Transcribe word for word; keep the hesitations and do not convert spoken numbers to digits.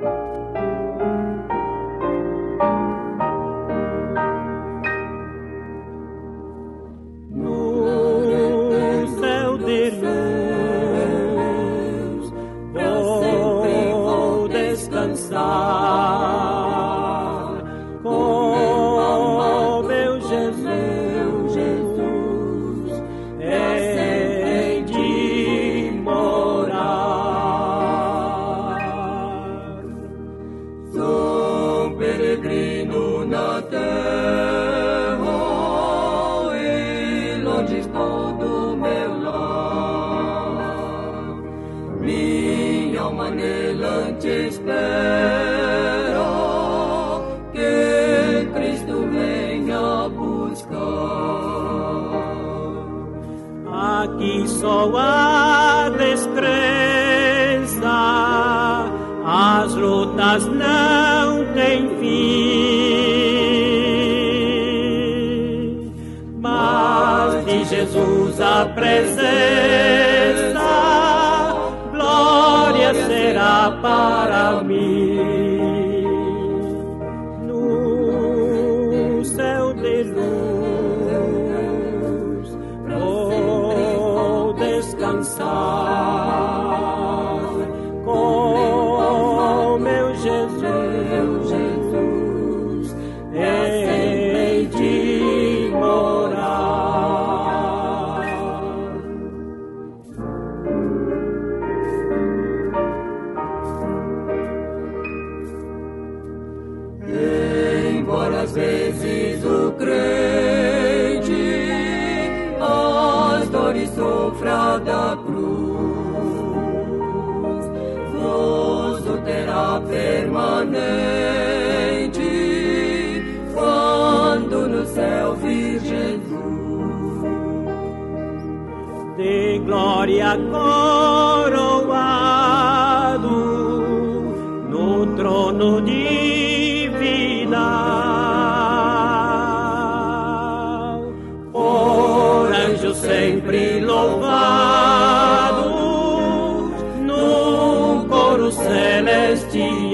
com meu Jesus, hei de morar. Sou peregrino na terra e longe estou do meu lar. Minha alma anelante espera que Cristo venha buscar. Aqui só há descrença, as lutas não têm fim, mas de Jesus a presença, glória será para mim. No céu de luz vou descansar com meu Jesus, hei de morar. Embora às vezes o crente as dores sofra da cruz, gozo terá permanente quando no céu vir Jesus. De glória coroado no trono divinal, por anjos sempre louvados, no coro celestial.